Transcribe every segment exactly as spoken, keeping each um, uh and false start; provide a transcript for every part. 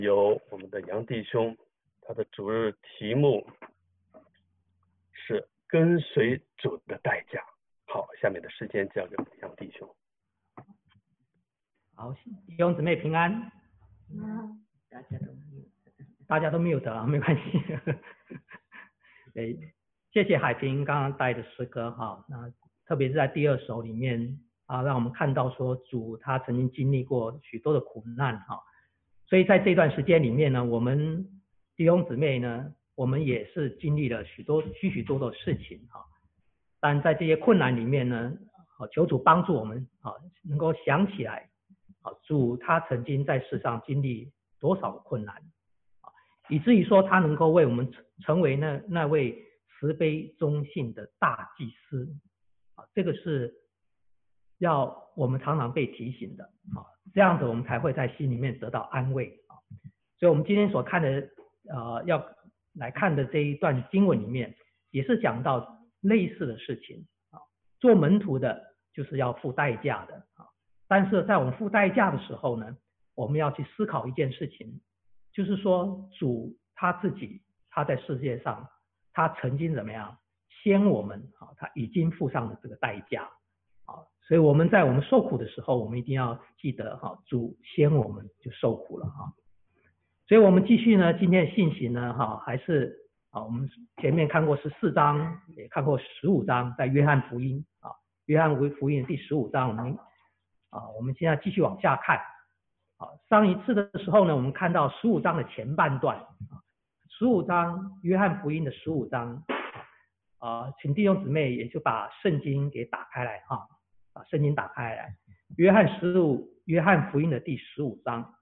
由我们的杨弟兄，他的主日题目是跟随主的代价。好，下面的时间交给杨弟兄。 好，弟兄姊妹平安。 嗯，大家都大家都没有得啊，没关系。对，谢谢海平刚刚带的诗歌哈，那特别是在第二首里面啊，让我们看到说主他曾经经历过许多的苦难哈，所以在这段时间里面呢，我们弟兄姊妹呢，我们也是经历了许多许许多多的事情哈，但在这些困难里面呢，求主帮助我们啊，能够想起来啊，主他曾经在世上经历多少的困难。以至于说他能够为我们成为那那位慈悲忠信的大祭司啊，这个是要我们常常被提醒的啊，这样子我们才会在心里面得到安慰啊。所以我们今天所看的呃要来看的这一段经文里面，也是讲到类似的事情啊。做门徒的就是要付代价的啊，但是在我们付代价的时候呢，我们要去思考一件事情。就是说主他自己他在世界上他曾经怎么样先我们啊，他已经付上了这个代价啊，所以我们在我们受苦的时候，我们一定要记得哈，主先我们就受苦了哈。所以我们继续呢，今天的信息呢哈，还是啊我们前面看过十四章，也看过十五章，在约翰福音啊，约翰福音第十五章，我们啊我们现在继续往下看。上一次的时候呢，我们看到十五章的前半段，十五章约翰福音的十五章，啊，请弟兄姊妹也就把圣经给打开来哈，把圣经打开来，约翰十五，约翰福音的第十五章，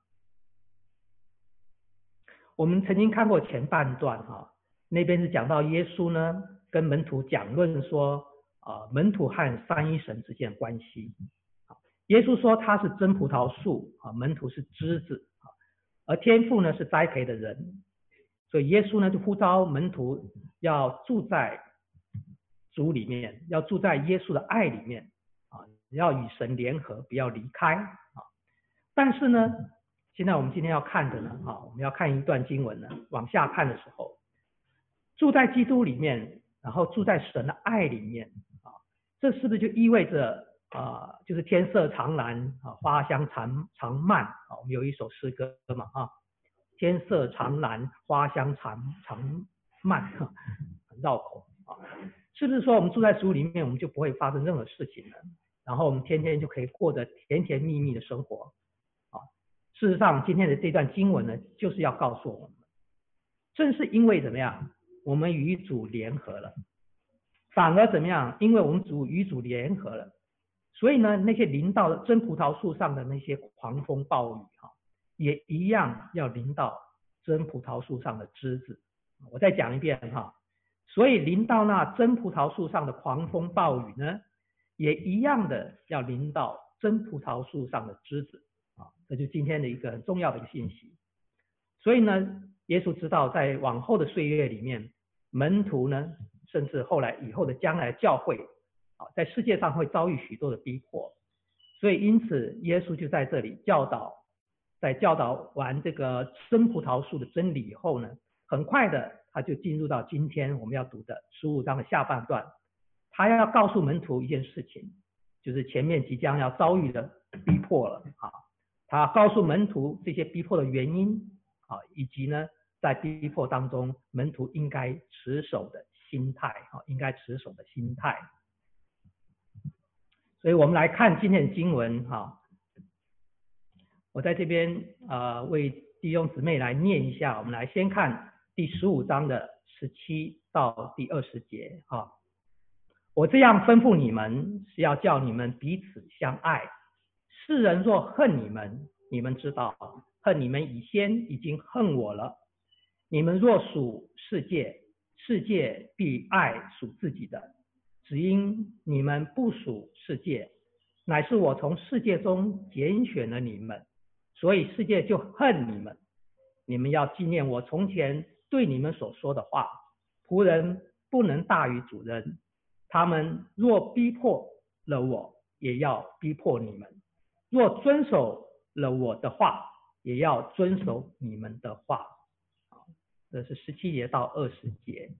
我们曾经看过前半段哈，那边是讲到耶稣呢跟门徒讲论说，啊，门徒和三一神之间的关系。耶稣说他是真葡萄树啊，门徒是枝子啊，而天父呢是栽培的人，所以耶稣呢就呼召门徒要住在主里面，要住在耶稣的爱里面啊，要与神联合，不要离开啊。但是呢，现在我们今天要看的呢啊，我们要看一段经文呢，往下看的时候，住在基督里面，然后住在神的爱里面啊，这是不是就意味着啊、呃，就是天色常蓝啊，花香常常漫啊。我们有一首诗歌嘛啊，天色常蓝，花香常常漫，很绕口啊。是不是说我们住在主里面，我们就不会发生任何事情呢？然后我们天天就可以过着甜甜蜜蜜的生活啊？事实上，今天的这段经文呢，就是要告诉我们，正是因为怎么样，我们与主联合了，反而怎么样？因为我们主与主联合了。所以呢，那些临到真葡萄树上的那些狂风暴雨哈，也一样要临到真葡萄树上的枝子。我再讲一遍哈，所以临到那真葡萄树上的狂风暴雨呢，也一样的要临到真葡萄树上的枝子啊，这就是今天的一个很重要的一个信息。所以呢，耶稣知道在往后的岁月里面，门徒呢，甚至后来以后的将来教会。在世界上会遭遇许多的逼迫，所以因此耶稣就在这里教导，在教导完这个真葡萄树的真理以后呢，很快的他就进入到今天我们要读的十五章的下半段，他要告诉门徒一件事情，就是前面即将要遭遇的逼迫了啊，他告诉门徒这些逼迫的原因啊，以及呢在逼迫当中门徒应该持守的心态啊，应该持守的心态。所以我们来看今天的经文哈，我在这边呃为弟兄姊妹来念一下，我们来先看第十五章的十七到第二十节哈。我这样吩咐你们，是要叫你们彼此相爱。世人若恨你们，你们知道，恨你们以先已经恨我了。你们若属世界，世界必爱属自己的。只因你们不属世界，乃是我从世界中拣选了你们，所以世界就恨你们。你们要纪念我从前对你们所说的话，仆人不能大于主人。他们若逼迫了我，也要逼迫你们；若遵守了我的话， 也要遵守你们的话。这是十七节到二十节。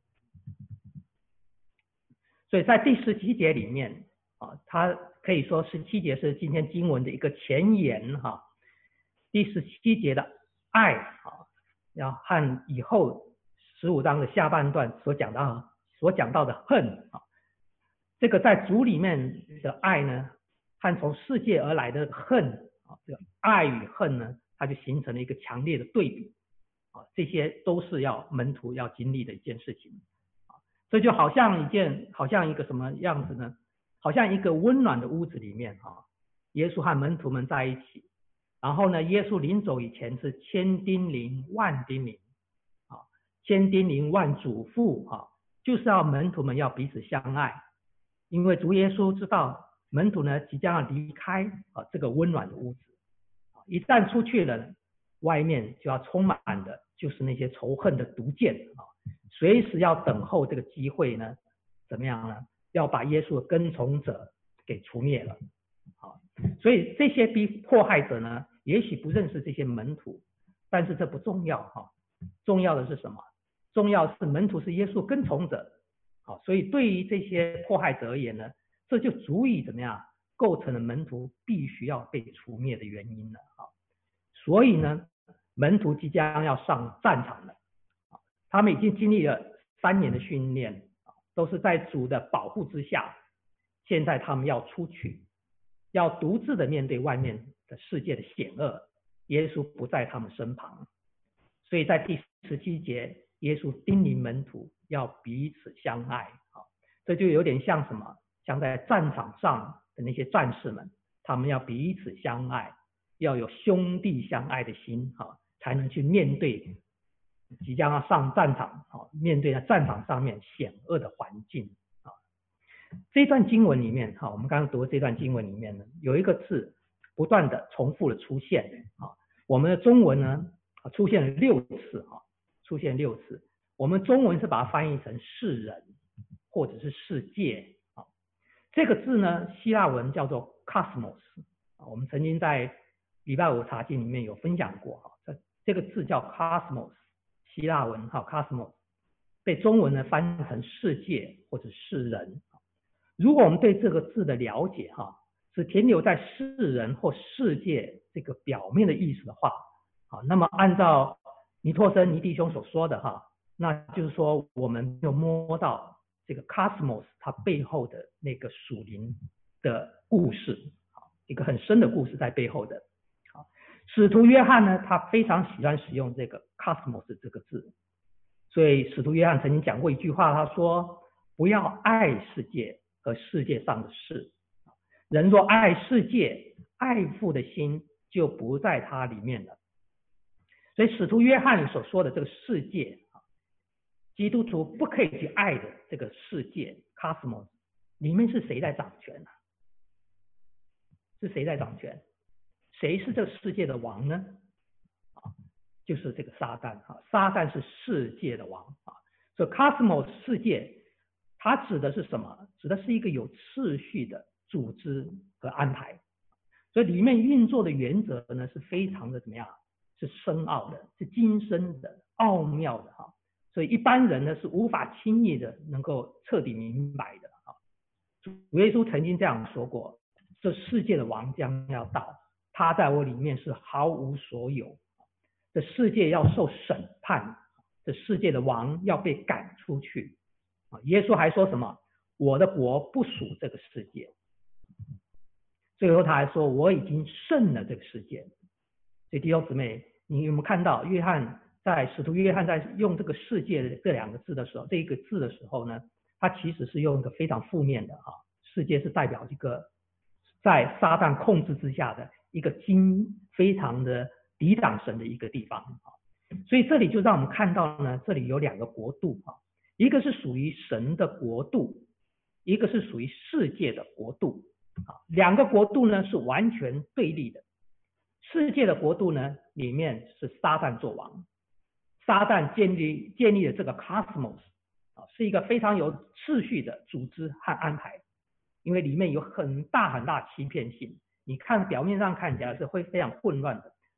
所以在第十七节里面啊，它可以说十七节是今天经文的一个前言哈。第十七节的爱啊，要和以后十五章的下半段所讲到所讲到的恨啊，这个在主里面的爱呢，和从世界而来的恨啊，这个爱与恨呢，它就形成了一个强烈的对比啊，这些都是要门徒要经历的一件事情啊，这就好像一件好像一个什么样子呢？好像一个温暖的屋子里面啊，耶稣和门徒们在一起，然后呢，耶稣临走以前是千叮咛万叮咛啊，千叮咛万嘱咐啊，就是要门徒们要彼此相爱，因为主耶稣知道门徒呢即将要离开啊这个温暖的屋子，一旦出去了，外面就要充满的就是那些仇恨的毒箭啊，随时要等候这个机会呢，怎么样呢？要把耶稣的跟从者给除灭了。好，所以这些逼迫害者呢，也许不认识这些门徒，但是这不重要哈，重要的是什么？重要是门徒是耶稣跟从者，好，所以对于这些迫害者而言呢，这就足以怎么样构成了门徒必须要被除灭的原因了啊。所以呢，门徒即将要上战场了，他们已经经历了三年的训练，都是在主的保护之下，现在他们要出去。要独自的面对外面的世界的险恶，耶稣不在他们身旁，所以在第十七节，耶稣叮咛门徒要彼此相爱，这就有点像什么？像在战场上的那些战士们，他们要彼此相爱，要有兄弟相爱的心，才能去面对即将要上战场，面对在战场上面险恶的环境。这段经文里面，我们刚刚读的这段经文里面呢，有一个字不断的重复的出现，我们的中文呢出现了六次，出现六次，我们中文是把它翻译成世人或者是世界，这个字呢希腊文叫做 cosmos， 我们曾经在礼拜五查经里面有分享过，这个字叫 cosmos， 希腊文 cosmos 被中文呢翻译成世界或者世人。如果我们对这个字的了解哈，只停留在世人或世界这个表面的意思的话，好，那么按照尼托生尼弟兄所说的哈，那就是说我们没有摸到这个 cosmos 它背后的那个属灵的故事，一个很深的故事在背后的。使徒约翰呢，他非常喜欢使用这个 cosmos 这个字，所以使徒约翰曾经讲过一句话，他说不要爱世界和世界上的事，人若爱世界，爱父的心就不在它里面了。所以使徒约翰所说的这个世界，基督徒不可以去爱的这个世界 cosmos 里面是谁在掌权呢？是谁在掌权？谁是这个世界的王呢？就是这个撒旦，撒旦是世界的王，所以 cosmos 世界它指的是什么？指的是一个有次序的组织和安排，所以里面运作的原则呢是非常的怎么样？是深奥的，是精深的、奥妙的哈。所以一般人呢是无法轻易的能够彻底明白的啊。主耶稣曾经这样说过：这世界的王将要到，他在我里面是毫无所有。这世界要受审判，这世界的王要被赶出去。耶稣还说什么？我的国不属这个世界。最后他还说我已经胜了这个世界。所以弟兄姊妹，你有没有看到约翰在使徒约翰在用这个世界这两个字的时候，这一个字的时候呢，他其实是用一个非常负面的啊，世界是代表一个在撒旦控制之下的一个经非常的抵挡神的一个地方啊。所以这里就让我们看到呢，这里有两个国度啊。一个是属于神的国度，一个是属于世界的国度，两个国度呢是完全对立的。世界的国度呢里面是撒旦作王，撒旦建立建立的这个 cosmos 是一个非常有秩序的组织和安排，因为里面有很大很大欺骗性，你看表面上看起来是会非常混乱的，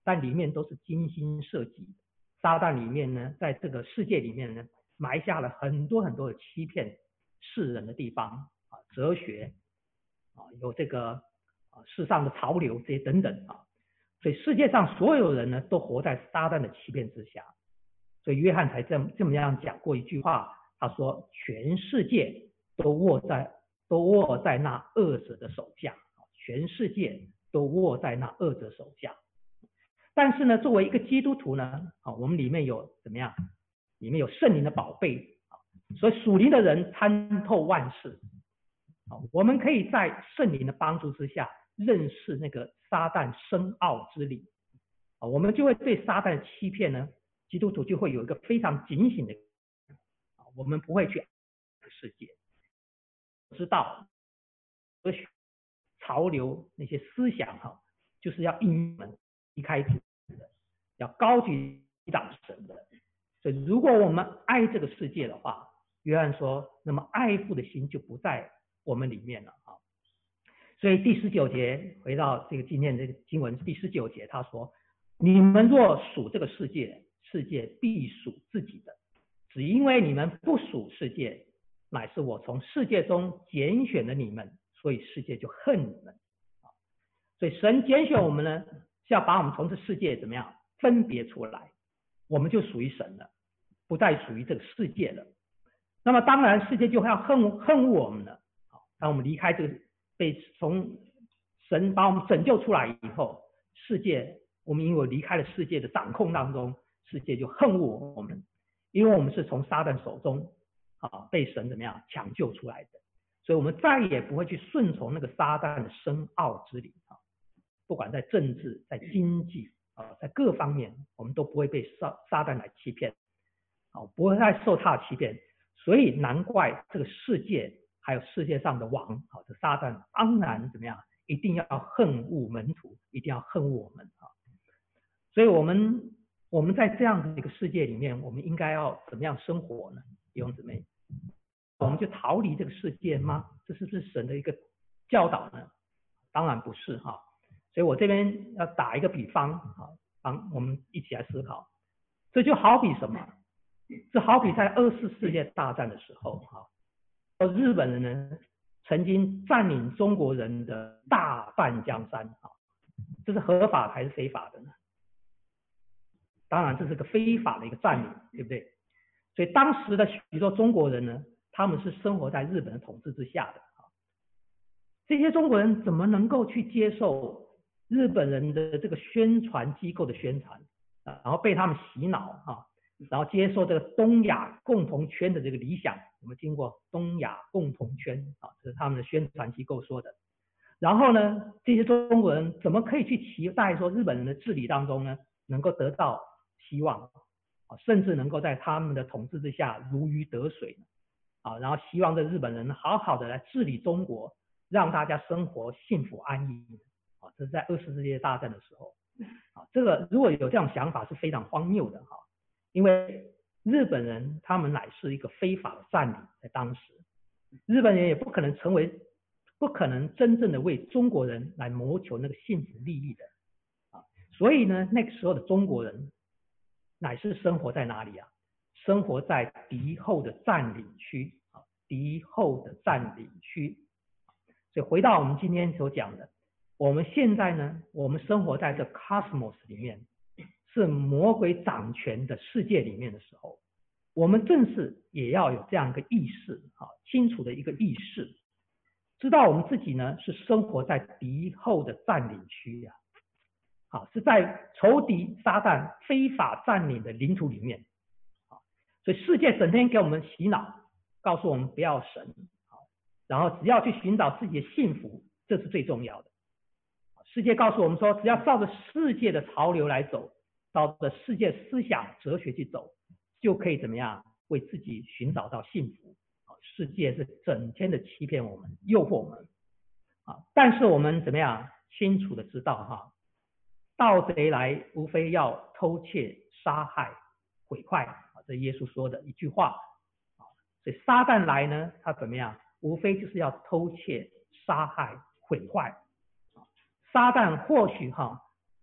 但里面都是精心设计的。撒旦里面呢，在这个世界里面呢，埋下了很多很多的欺骗世人的地方啊，哲学啊，有这个啊世上的潮流这些等等啊，所以世界上所有人呢，都活在撒旦的欺骗之下。所以约翰才这么这么样讲过一句话，他说全世界都握在都握在那恶者的手下，全世界都握在那恶者手下。但是呢，作为一个基督徒呢，啊，我们里面有怎么样？里面有圣灵的宝贝啊，所以属灵的人参透万事啊，我们可以在圣灵的帮助之下认识那个撒旦深奥之理啊，我们就会对撒旦的欺骗呢，基督徒就会有一个非常警醒的啊，我们不会去爱世界，知道哲学潮流那些思想哈，就是要引我们离开主的，要高举抵挡神的。所以如果我们爱这个世界的话，约翰说，那么爱父的心就不在我们里面了啊。所以第十九节，回到这个今天这个经文第十九节，他说：你们若属这个世界，世界必属自己的。只因为你们不属世界，乃是我从世界中拣选了你们，所以世界就恨你们。所以神拣选我们呢，是要把我们从这世界怎么样分别出来，我们就属于神了，不再属于这个世界了。那么当然世界就要恨恨恶我们了。当我们离开这个，被从神把我们拯救出来以后，世界我们因为离开了世界的掌控当中，世界就恨恶我们，因为我们是从撒旦手中啊被神怎么样抢救出来的，所以我们再也不会去顺从那个撒旦的深奥之理啊。不管在政治、在经济啊，在各方面，我们都不会被撒撒旦来欺骗，啊，不会再受他的欺骗。所以难怪这个世界还有世界上的王啊，这撒旦当然怎么样，一定要恨恶门徒，一定要恨恶我们啊。所以我们我们在这样的一个世界里面，我们应该要怎么样生活呢？弟兄姊妹，我们就逃离这个世界吗？这是不是神的一个教导呢？当然不是哈。所以我这边要打一个比方啊，帮我们一起来思考。这就好比什么？这好比在二次世界大战的时候哈，日本人呢曾经占领中国人的大半江山啊，这是合法还是非法的呢？当然这是个非法的一个占领，对不对？所以当时的许多中国人呢，他们是生活在日本的统治之下的啊，这些中国人怎么能够去接受日本人的这个宣传机构的宣传啊，然后被他们洗脑啊，然后接受这个东亚共同圈的这个理想？我们经过东亚共同圈啊，这是他们的宣传机构说的。然后呢，这些中国人怎么可以去期待说日本人的治理当中呢，能够得到希望啊，甚至能够在他们的统治之下如鱼得水啊，然后希望这日本人好好的来治理中国，让大家生活幸福安逸啊，这是在二次世界大战的时候啊，这个如果有这样想法是非常荒谬的哈，因为日本人他们乃是一个非法的占领，在当时日本人也不可能成为不可能真正的为中国人来谋求那个幸福利益的啊，所以呢，那个时候的中国人乃是生活在哪里啊？生活在敌后的占领区啊，敌后的占领区。所以回到我们今天所讲的，我们现在呢，我们生活在这 cosmos 里面，是魔鬼掌权的世界里面的时候，我们正是也要有这样一个意识啊，清楚的一个意识，知道我们自己呢是生活在敌后的占领区啊，啊，是在仇敌撒旦非法占领的领土里面啊，所以世界整天给我们洗脑，告诉我们不要神啊，然后只要去寻找自己的幸福，这是最重要的。世界告诉我们说，只要照着世界的潮流来走，照着世界思想哲学去走，就可以怎么样为自己寻找到幸福。世界是整天的欺骗我们，诱惑我们啊！但是我们怎么样清楚的知道哈，盗贼来无非要偷窃、杀害、毁坏啊，这耶稣说的一句话啊。所以撒旦来呢，他怎么样？无非就是要偷窃、杀害、毁坏。撒旦或许哈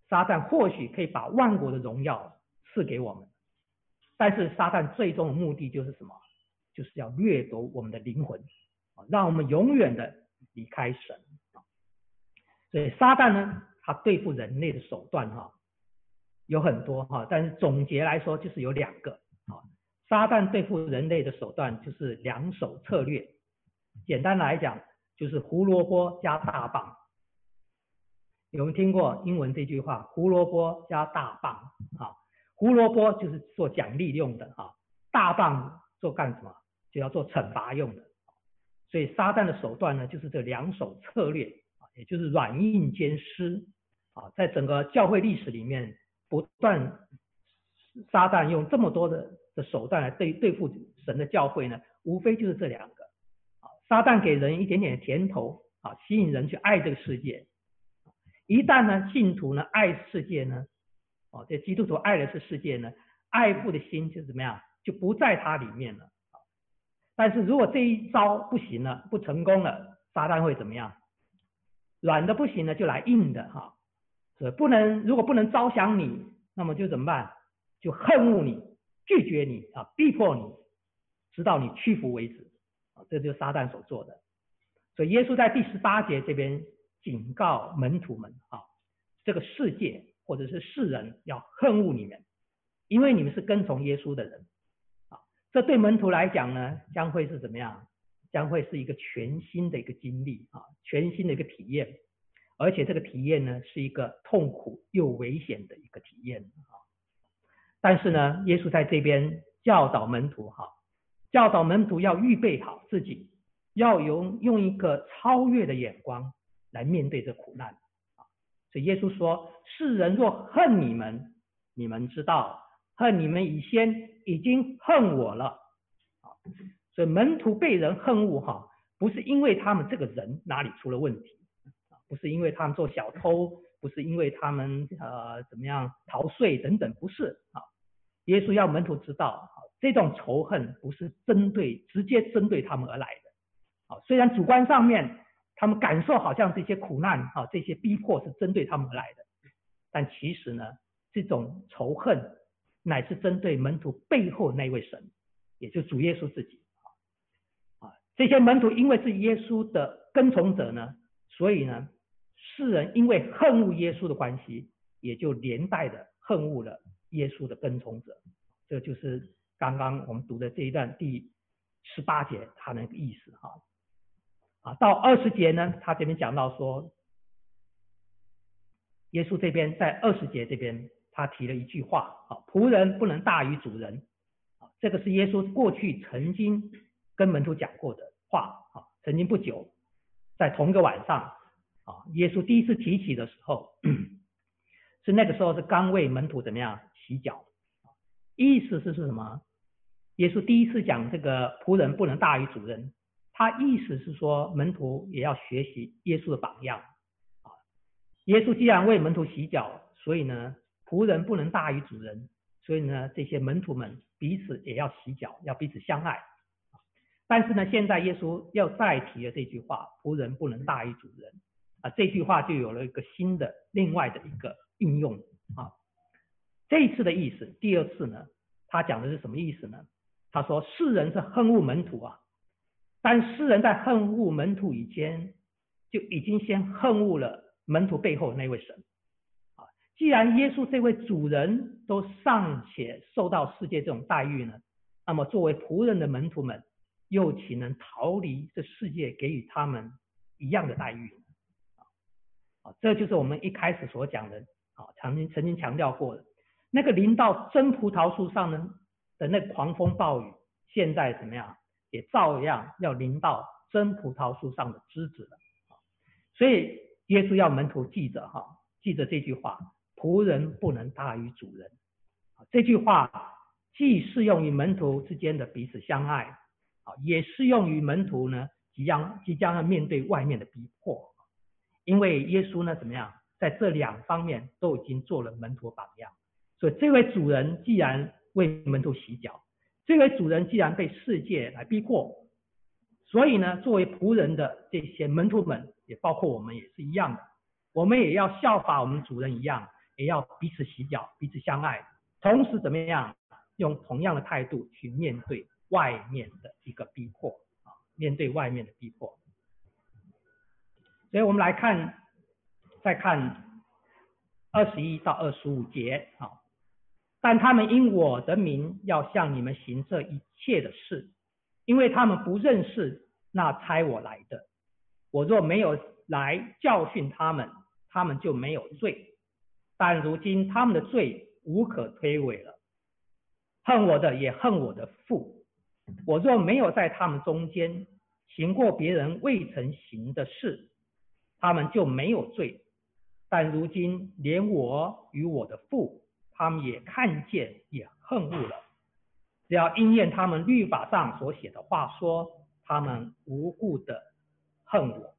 撒旦或许可以把万国的荣耀赐给我们，但是撒旦最终的目的就是什么？就是要掠夺我们的灵魂，让我们永远的离开神。所以撒旦呢，他对付人类的手段哈有很多哈，但是总结来说就是有两个啊。撒旦对付人类的手段就是两手策略，简单来讲就是胡萝卜加大棒。有人听过英文这句话，胡萝卜加大棒啊？胡萝卜就是做奖励用的啊，大棒做干什么？就要做惩罚用的。所以撒旦的手段呢，就是这两手策略啊，也就是软硬兼施啊，在整个教会历史里面，不断撒旦用这么多的的手段来对对付神的教会呢，无非就是这两个啊。撒旦给人一点点甜头啊，吸引人去爱这个世界。一旦呢，信徒呢爱世界呢，哦，这基督徒爱的是世界呢，爱父的心就怎么样，就不在他里面了。但是如果这一招不行了，不成功了，撒旦会怎么样？软的不行了，就来硬的哈。所以不能，如果不能招降你，那么就怎么办？就恨恶你，拒绝你啊，逼迫你，直到你屈服为止。啊，这就是撒旦所做的。所以耶稣在第十八节这边警告门徒们啊，这个世界或者是世人要恨恶你们，因为你们是跟从耶稣的人。这对门徒来讲呢，将会是怎么样？将会是一个全新的一个经历啊，全新的一个体验，而且这个体验呢，是一个痛苦又危险的一个体验啊。但是呢，耶稣在这边教导门徒哈，教导门徒要预备好自己，要用用一个超越的眼光来面对这苦难啊。所以耶稣说：“世人若恨你们，你们知道。”恨你们以先已经恨我了，所以门徒被人恨恶哈，不是因为他们这个人哪里出了问题，不是因为他们做小偷，不是因为他们呃怎么样逃税等等，不是啊。耶稣要门徒知道，这种仇恨不是针对直接针对他们而来的啊。虽然主观上面他们感受好像这些苦难啊，这些逼迫是针对他们而来的，但其实呢，这种仇恨乃是针对门徒背后那位神，也就是主耶稣自己啊。这些门徒因为是耶稣的跟从者呢，所以呢，世人因为恨恶耶稣的关系，也就连带的恨恶了耶稣的跟从者。这就是刚刚我们读的这一段第十八节他那个意思哈。啊，到二十节呢，他这边讲到说，耶稣这边在二十节这边。他提了一句话啊，仆人不能大于主人啊，这个是耶稣过去曾经跟门徒讲过的话啊。曾经不久，在同一个晚上啊，耶稣第一次提起的时候，是那个时候是刚为门徒怎么样洗脚，意思是是什么？耶稣第一次讲这个仆人不能大于主人，他意思是说门徒也要学习耶稣的榜样啊。耶稣既然为门徒洗脚，所以呢，仆人不能大于主人，所以呢，这些门徒们彼此也要洗脚，要彼此相爱。但是呢，现在耶稣又再提了这句话，仆人不能大于主人啊，这句话就有了一个新的、另外的一个应用啊。这一次的意思，第二次呢，他讲的是什么意思呢？他说世人是恨恶门徒啊，但世人在恨恶门徒以前，就已经先恨恶了门徒背后的那位神。既然耶稣这位主人都尚且受到世界这种待遇呢，那么作为仆人的门徒们又岂能逃离这世界给予他们一样的待遇呢？啊，这就是我们一开始所讲的啊，曾经曾经强调过的那个临到真葡萄树上呢的那个狂风暴雨，现在怎么样也照样要临到真葡萄树上的枝子了。所以耶稣要门徒记着哈，记着这句话。仆人不能大于主人，这句话既适用于门徒之间的彼此相爱，也适用于门徒呢即将即将要面对外面的逼迫。因为耶稣呢怎么样，在这两方面都已经做了门徒榜样。所以这位主人既然为门徒洗脚，这位主人既然被世界来逼迫，所以呢，作为仆人的这些门徒们，也包括我们也是一样的，我们也要效法我们主人一样。 也要彼此洗脚，彼此相爱，同时怎么样用同样的态度去面对外面的一个逼迫啊，面对外面的逼迫。所以我们来看，再看二十一到二十五节啊。但他们因我的名要向你们行这一切的事，因为他们不认识那差我来的。我若没有来教训他们，他们就没有罪。但如今他们的罪无可推诿了。恨我的也恨我的父。我若没有在他们中间行过别人未曾行的事，他们就没有罪。但如今连我与我的父，他们也看见，也恨恶了。只要应验他们律法上所写的话说，他们无故的恨我。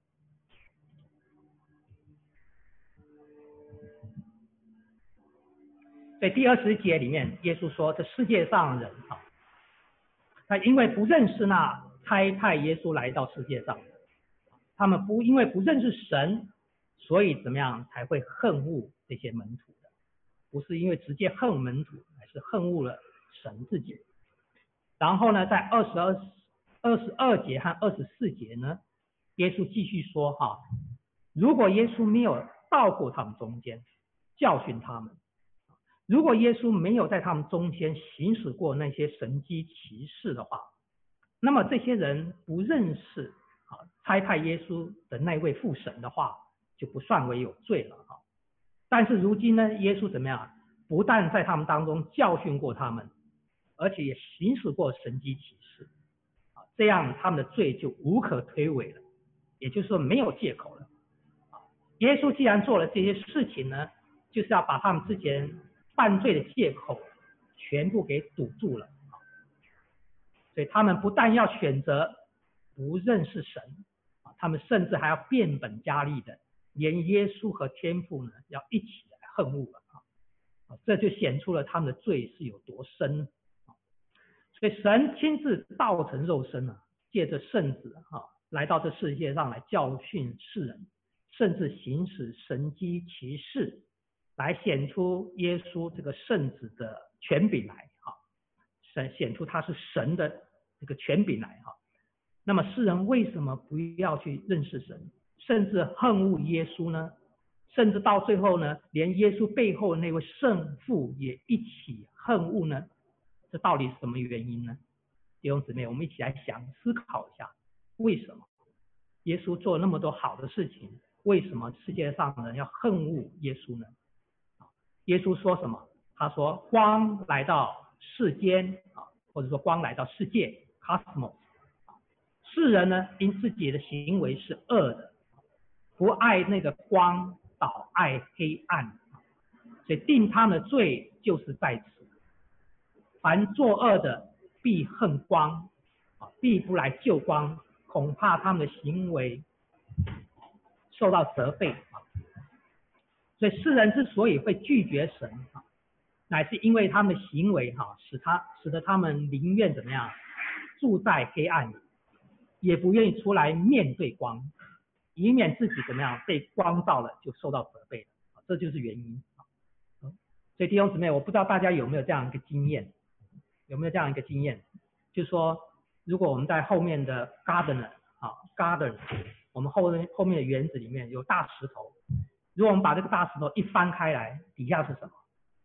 所以第二十节里面，耶稣说，这世界上的人啊，他因为不认识那差派耶稣来到世界上的，他们不因为不认识神，所以怎么样才会恨恶这些门徒的，不是因为直接恨门徒，而是恨恶了神自己。然后呢，在二十二、二十二节和二十四节呢，耶稣继续说哈，如果耶稣没有到过他们中间教训他们，如果耶稣没有在他们中间行使过那些神迹奇事的话，那么这些人不认识啊差派耶稣的那位父神的话，就不算为有罪了啊。但是如今呢，耶稣怎么样？不但在他们当中教训过他们，而且也行使过神迹奇事啊，这样他们的罪就无可推诿了，也就是说没有借口了啊。耶稣既然做了这些事情呢，就是要把他们之前犯罪的借口全部给堵住了，所以他们不但要选择不认识神，他们甚至还要变本加厉的连耶稣和天父呢要一起来恨恶了，这就显出了他们的罪是有多深。所以神亲自道成肉身啊，借着圣子啊来到这世界上来教训世人，甚至行使神迹奇事，来显出耶稣这个圣子的权柄来哈，显显出他是神的这个权柄来哈。那么世人为什么不要去认识神，甚至恨恶耶稣呢？甚至到最后呢，连耶稣背后那位圣父也一起恨恶呢？这到底是什么原因呢？弟兄姊妹，我们一起来想思考一下，为什么耶稣做了那么多好的事情，为什么世界上的人要恨恶耶稣呢？耶稣说什么？他说光来到世间啊，或者说光来到世界 cosmos， 世人呢因自己的行为是恶的，不爱那个光，倒爱黑暗，所以定他们的罪就是在此。凡作恶的必恨光，必不来救光，恐怕他们的行为受到责备。所以世人之所以会拒绝神，乃是因为他们的行为使他使得他们宁愿怎么样住在黑暗里，也不愿意出来面对光，以免自己怎么样被光照了就受到责备了，这就是原因。所以弟兄姊妹，我不知道大家有没有这样一个经验，有没有这样一个经验，就是说如果我们在后面的 garden 啊 garden 我们后后面的园子里面有大石头，如果我们把这个大石头一翻开来，底下是什么？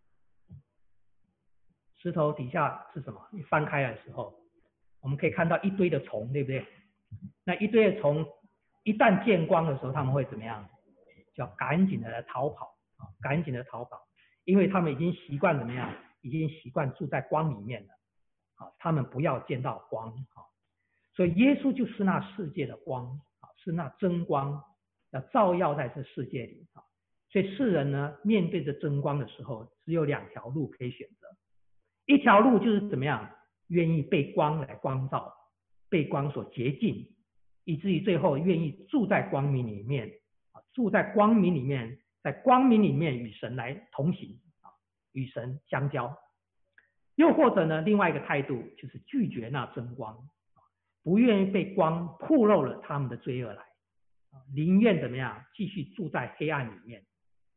石头底下是什么？一翻开来的时候，我们可以看到一堆的虫，对不对？那一堆的虫一旦见光的时候，他们会怎么样？就要赶紧的来逃跑，赶紧的逃跑，因为他们已经习惯怎么样？已经习惯住在光里面了，他们不要见到光。所以耶稣就是那世界的光，是那真光，要照耀在这世界里。所以世人呢，面对着真光的时候，只有两条路可以选择。一条路就是怎么样，愿意被光来光照，被光所洁净，以至于最后愿意住在光明里面，住在光明里面，在光明里面与神来同行，与神相交。又或者呢，另外一个态度就是拒绝那真光，不愿意被光暴露了他们的罪恶来，宁愿怎么样继续住在黑暗里面，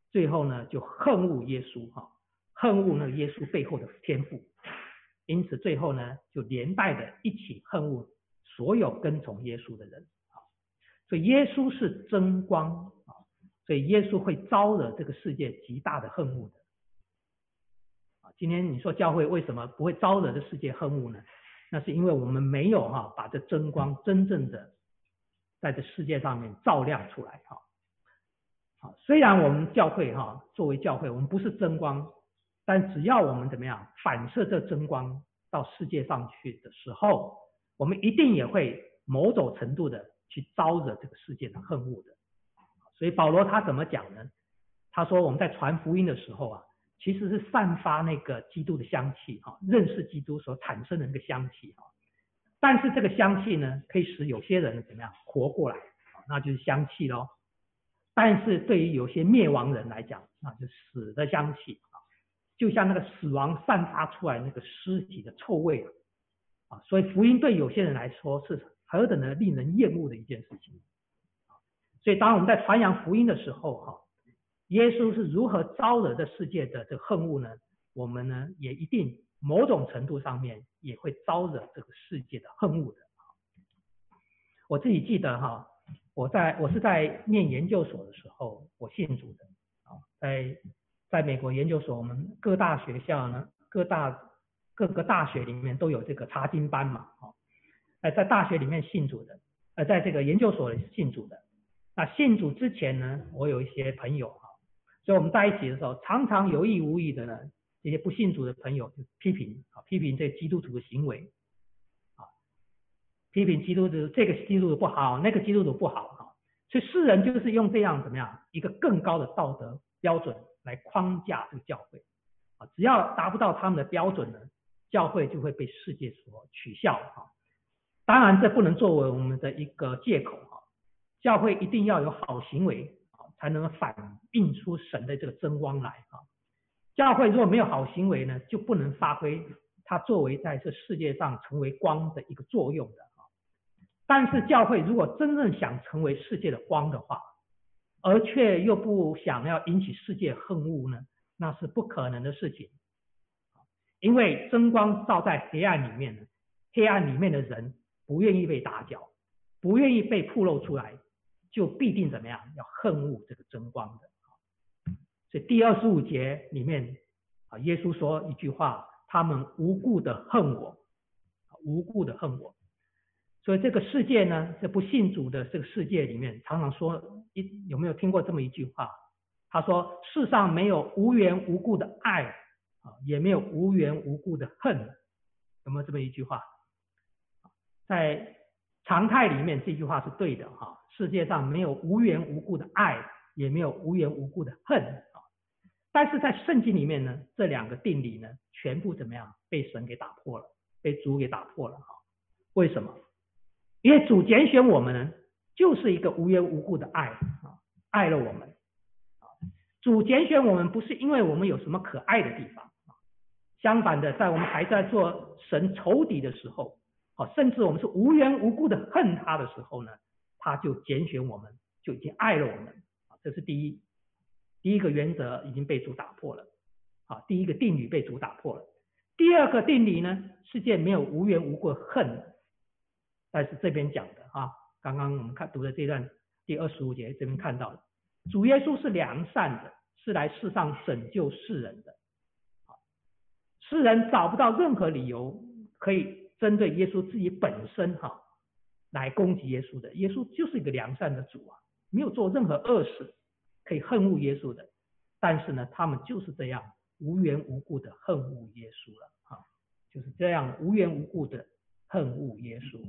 最后呢就恨恶耶稣哈，恨恶那耶稣背后的天父，因此最后呢就连带的一起恨恶所有跟从耶稣的人。所以耶稣是真光，所以耶稣会招惹这个世界极大的恨恶的。今天你说教会为什么不会招惹这世界恨恶呢？那是因为我们没有哈把这真光真正的在这世界上面照亮出来哈。好，虽然我们教会哈作为教会，我们不是真光，但只要我们怎么样反射这真光到世界上去的时候，我们一定也会某种程度的去招惹这个世界的恨恶的。所以保罗他怎么讲呢？他说我们在传福音的时候啊，其实是散发那个基督的香气哈，认识基督所产生的那个香气哈。但是这个香气呢，可以使有些人怎么样活过来，那就是香气咯。但是对于有些灭亡人来讲，那就是死的香气啊，就像那个死亡散发出来那个尸体的臭味啊。所以福音对有些人来说是何等的令人厌恶的一件事情。所以当我们在传扬福音的时候哈，耶稣是如何招惹这世界的这个恨恶呢？我们呢也一定某种程度上面也会招惹这个世界的恨恶的。我自己记得哈，我在我是在念研究所的时候，我信主的啊，在在美国研究所，我们各大学校呢，各大各个大学里面都有这个查经班嘛，啊，呃，在大学里面信主的，呃，在这个研究所里是信主的。那信主之前呢，我有一些朋友哈，所以我们在一起的时候，常常有意无意的呢，这些不信主的朋友就批评啊，批评这基督徒的行为，啊，批评基督徒这个基督徒不好，那个基督徒不好哈，所以世人就是用这样怎么样一个更高的道德标准来框架这个教会啊，只要达不到他们的标准呢，教会就会被世界所取笑啊。当然，这不能作为我们的一个借口啊。教会一定要有好行为才能反映出神的这个真光来啊。教会如果没有好行为呢，就不能发挥它作为在这世界上成为光的一个作用的啊。但是教会如果真正想成为世界的光的话，而却又不想要引起世界恨恶呢，那是不可能的事情。因为真光照在黑暗里面呢，黑暗里面的人不愿意被打搅，不愿意被暴露出来，就必定怎么样要恨恶这个真光的。所以第二十五节里面啊，耶稣说一句话，他们无故的恨我，无故的恨我。所以这个世界呢，这不信主的这个世界里面，常常说，有没有听过这么一句话？他说世上没有无缘无故的爱啊，也没有无缘无故的恨，有没有这么一句话？在常态里面这句话是对的哈，世界上没有无缘无故的爱，也没有无缘无故的恨啊。但是在圣经里面呢，这两个定理呢，全部怎么样被神给打破了，被主给打破了哈。为什么？因为主拣选我们呢，就是一个无缘无故的爱啊，爱了我们。主拣选我们不是因为我们有什么可爱的地方，相反的，在我们还在做神仇敌的时候，甚至我们是无缘无故的恨他的时候呢，他就拣选我们，就已经爱了我们。这是第一，第一个原则已经被主打破了，啊，第一个定理被主打破了。第二个定理呢，世界没有无缘无故的恨，但是这边讲的啊，刚刚我们看读的这段第二十五节这边看到的，主耶稣是良善的，是来世上拯救世人的。世人找不到任何理由可以针对耶稣自己本身哈来攻击耶稣的。耶稣就是一个良善的主啊，没有做任何恶事可以恨恶耶稣的。但是呢，他们就是这样无缘无故的恨恶耶稣了啊，就是这样无缘无故的恨恶耶稣。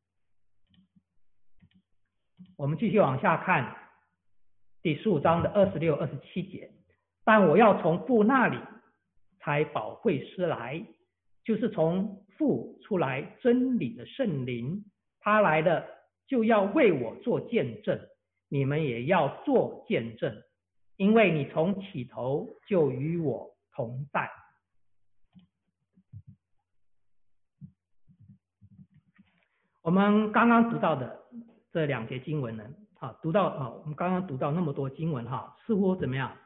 我们继续往下看第十五章的二十六、二十七节。但我要从父那里才保惠师来，就是从父出来真理的圣灵，他来了就要为我做见证，你们也要做见证，因为你从起头就与我同在。我们刚刚读到的这两节经文呢，啊，读到啊，我们刚刚读到那么多经文哈，似乎怎么样？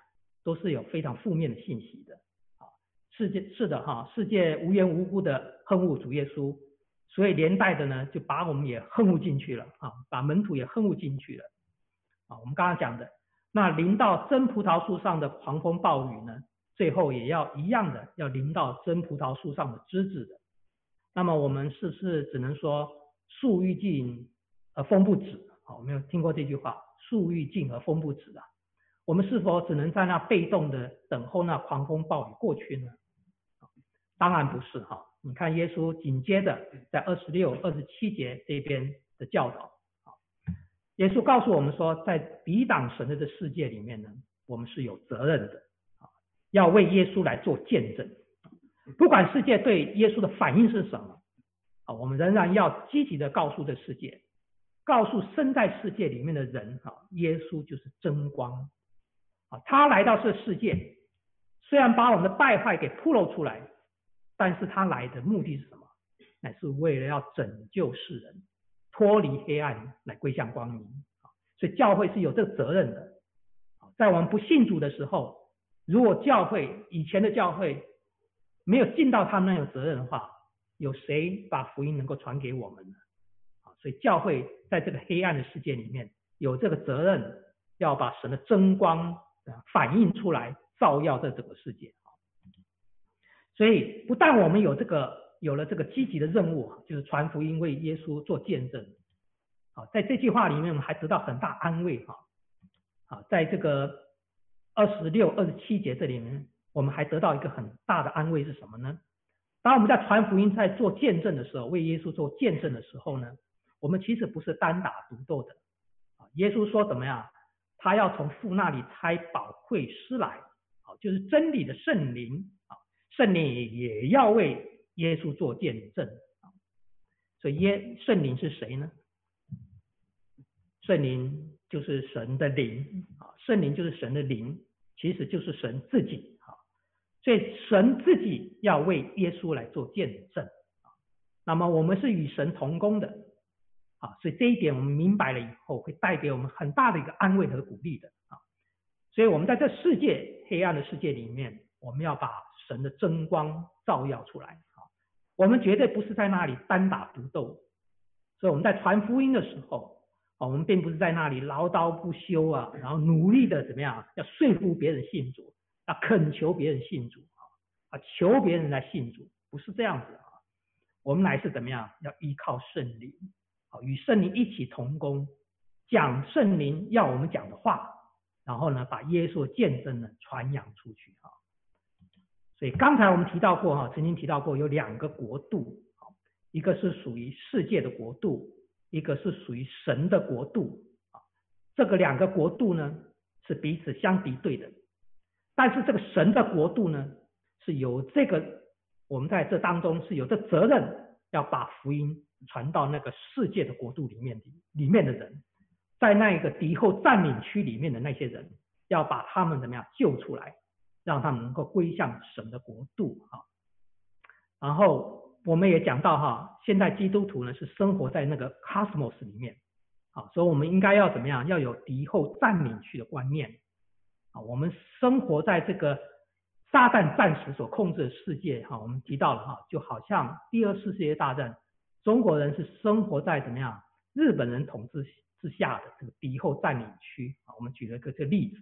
都是有非常负面的信息的。世界是的哈，世界无缘无故的恨恶主耶稣，所以连带的呢，就把我们也恨恶进去了啊，把门徒也恨恶进去了啊。我们刚刚讲的，那临到真葡萄树上的狂风暴雨呢，最后也要一样的，要临到真葡萄树上的枝子的。那么我们是不是只能说树欲静而风不止？好，我们有听过这句话，树欲静而风不止啊。我们是否只能在那被动的等候那狂风暴雨过去呢？当然不是哈。你看耶稣紧接着在二十六、二十七节这边的教导，耶稣告诉我们说，在抵挡神的这世界里面呢，我们是有责任的，要为耶稣来做见证。不管世界对耶稣的反应是什么，我们仍然要积极的告诉这世界，告诉身在世界里面的人，耶稣就是真光。他来到这世界，虽然把我们的败坏给暴露出来，但是他来的目的是什么？乃是为了要拯救世人，脱离黑暗，来归向光明。所以教会是有这个责任的。在我们不信主的时候，如果教会以前的教会没有尽到他们那有责任的话，有谁把福音能够传给我们呢？所以教会在这个黑暗的世界里面有这个责任，要把神的真光反映出来，照耀这整个世界。所以不但我们有这个有了这个积极的任务，就是传福音，为耶稣做见证。在这句话里面我们还得到很大安慰。在这个二十六、二十七节这里面，我们还得到一个很大的安慰是什么呢？当我们在传福音、在做见证的时候，为耶稣做见证的时候呢，我们其实不是单打独斗的。耶稣说怎么样？他要从父那里差宝贵师来，就是真理的圣灵，圣灵也要为耶稣做见证。所以耶圣灵是谁呢？圣灵就是神的灵，圣灵就是神的灵，其实就是神自己。所以神自己要为耶稣来做见证。那么我们是与神同工的，所以这一点我们明白了以后，会带给我们很大的一个安慰和鼓励的。所以我们在这世界黑暗的世界里面，我们要把神的真光照耀出来。我们绝对不是在那里单打独斗。所以我们在传福音的时候，我们并不是在那里唠叨不休啊，然后努力的怎么样，要说服别人信主，要恳求别人信主啊，求别人来信主，不是这样子啊。我们乃是怎么样，要依靠圣灵，与圣灵一起同工，讲圣灵要我们讲的话，然后呢，把耶稣的见证呢传扬出去啊。所以刚才我们提到过哈，曾经提到过有两个国度，一个是属于世界的国度，一个是属于神的国度。这个两个国度呢是彼此相敌对的，但是这个神的国度呢是有这个，我们在这当中是有这责任要把福音传到那个世界的国度里面里面的人，在那个敌后占领区里面的那些人，要把他们怎么样救出来，让他们能够归向神的国度。然后我们也讲到哈，现在基督徒呢是生活在那个 cosmos 里面，所以我们应该要怎么样，要有敌后占领区的观念。我们生活在这个撒旦暂时所控制的世界，我们提到了就好像第二次世界大战，中国人是生活在怎么样日本人统治之下的这个敌后占领区。我们举了一个这个例子。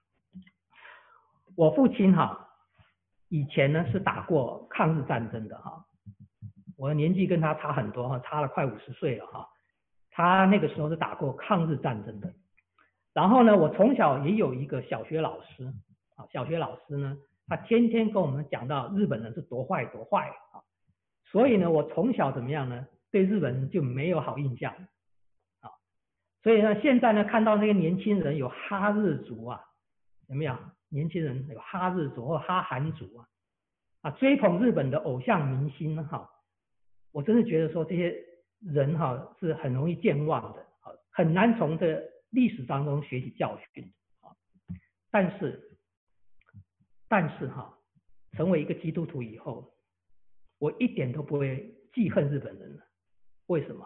我父亲哈以前呢是打过抗日战争的哈，我的年纪跟他差很多哈，差了快五十岁了哈。他那个时候是打过抗日战争的。然后呢，我从小也有一个小学老师啊，小学老师呢，他天天跟我们讲到日本人是多坏多坏啊，所以呢，我从小怎么样呢，对日本人就没有好印象啊。所以呢，现在呢，看到那个年轻人有哈日族啊，有没有？年轻人有哈日族或哈韩族啊，啊，追捧日本的偶像明星哈，我真的觉得说这些人哈是很容易健忘的，很难从这历史当中学习教训。但是，但是哈，成为一个基督徒以后，我一点都不会记恨日本人了。为什么？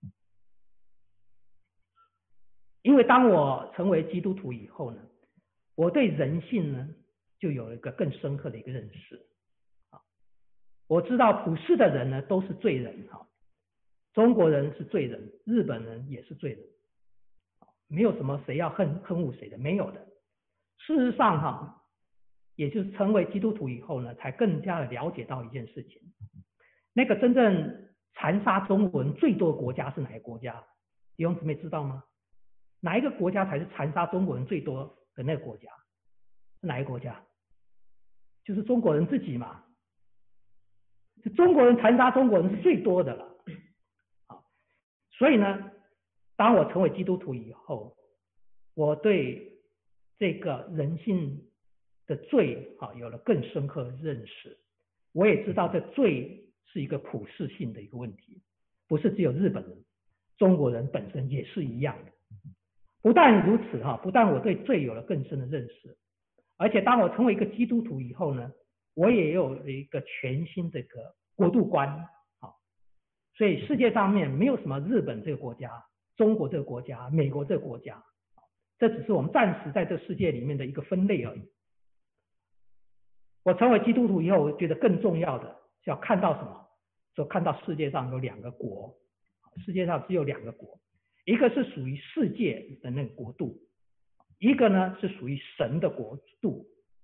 因为当我成为基督徒以后呢， 我对人性呢就有一个更深刻的一个认识。我知道普世的人呢都是罪人，中国人是罪人，日本人也是罪人，没有什么谁要恨恨恶谁的，没有的。事实上哈，也就是成为基督徒以后呢，才更加的了解到一件事情，那个真正残杀中国人最多的国家是哪个国家？弟兄姊妹知道吗？哪一个国家才是残杀中国人最多的那个国家？是哪一个国家？就是中国人自己嘛。中国人残杀中国人是最多的了。所以呢，当我成为基督徒以后，我对这个人性的罪啊有了更深刻的认识。我也知道这罪是一个普世性的一个问题，不是只有日本人，中国人本身也是一样的。不但如此哈，不但我对罪有了更深的认识，而且当我成为一个基督徒以后呢，我也有了一个全新的一个国度观。所以世界上面没有什么日本这个国家、中国这个国家、美国这个国家，这只是我们暂时在这世界里面的一个分类而已。我成为基督徒以后，我觉得更重要的是要看到什么？就看到世界上有两个国，世界上只有两个国，一个是属于世界的那个国度，一个呢是属于神的国度。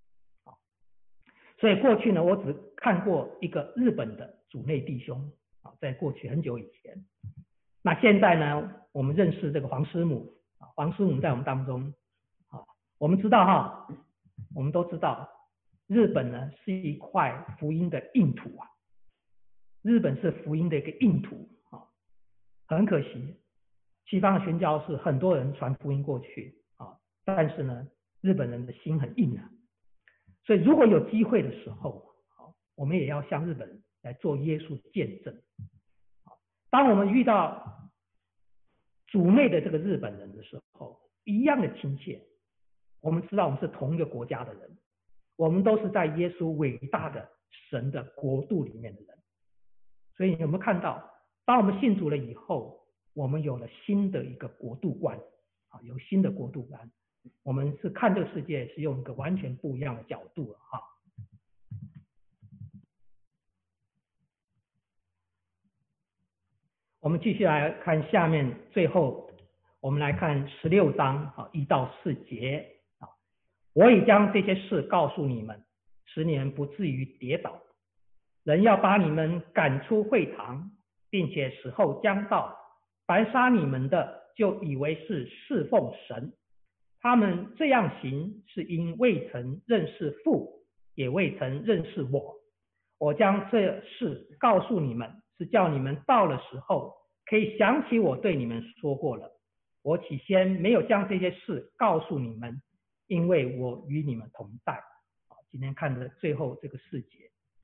所以过去呢，我只看过一个日本的主内弟兄。在过去很久以前，那现在呢，我们认识这个黄师母，黄师母在我们当中，我们知道哈，我们都知道，日本呢是一块福音的硬土啊，日本是福音的一个硬土啊，很可惜，西方的宣教士很多人传福音过去啊，但是呢，日本人的心很硬啊，所以如果有机会的时候，我们也要向日本人来做耶稣见证。当我们遇到主内的这个日本人的时候，一样的亲切。我们知道我们是同一个国家的人，我们都是在耶稣伟大的神的国度里面的人。所以有没有看到，当我们信主了以后，我们有了新的一个国度观，有新的国度观，我们是看这个世界是用一个完全不一样的角度了哈。我们继续来看下面，最后我们来看十六章啊一到四节啊。我已将这些事告诉你们，使你们不至于跌倒。人要把你们赶出会堂，并且时候将到，凡杀你们的，就以为是侍奉神。他们这样行，是因未曾认识父，也未曾认识我。我将这事告诉你们，是叫你们到了时候可以想起我对你们说过了。我起先没有将这些事告诉你们，因为我与你们同在。今天看的最后这个四节，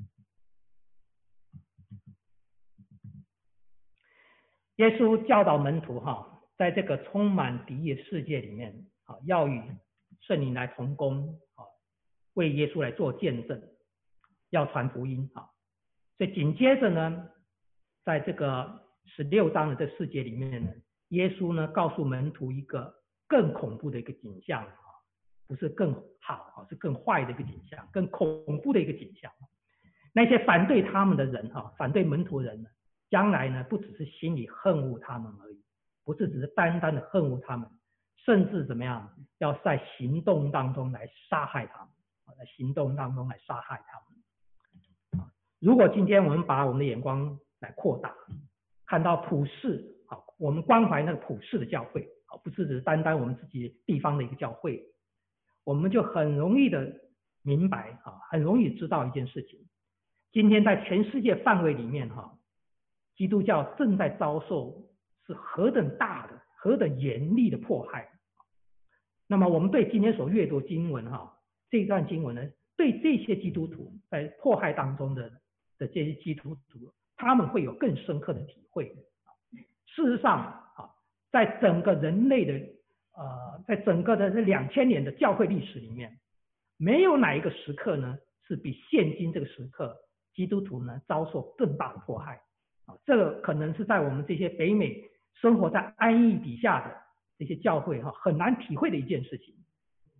耶稣教导门徒哈，在这个充满敌意的世界里面，要与圣灵来同工，为耶稣来做见证，要传福音啊。所以紧接着呢，在这个十六章的这四节里面呢，耶稣呢告诉门徒一个更恐怖的一个景象啊，不是更好啊，是更坏的一个景象，更恐怖的一个景象。那些反对他们的人哈，反对门徒人呢，将来呢不只是心里恨恶他们而已，不是只是单单的恨恶他们，甚至怎么样，要在行动当中来杀害他们，在行动当中来杀害他们。如果今天我们把我们的眼光来扩大，看到普世，我们关怀那个普世的教会，不是只是单单我们自己地方的一个教会，我们就很容易的明白，很容易知道一件事情，今天在全世界范围里面，基督教正在遭受是何等大的、何等严厉的迫害。那么我们对今天所阅读经文哈，这一段经文呢，对这些基督徒在迫害当中的的这些基督徒，他们会有更深刻的体会。事实上，在整个人类的呃，在整个的这两千年的教会历史里面，没有哪一个时刻呢是比现今这个时刻，基督徒呢遭受更大的迫害。这个可能是在我们这些北美生活在安逸底下的这些教会哈，很难体会的一件事情。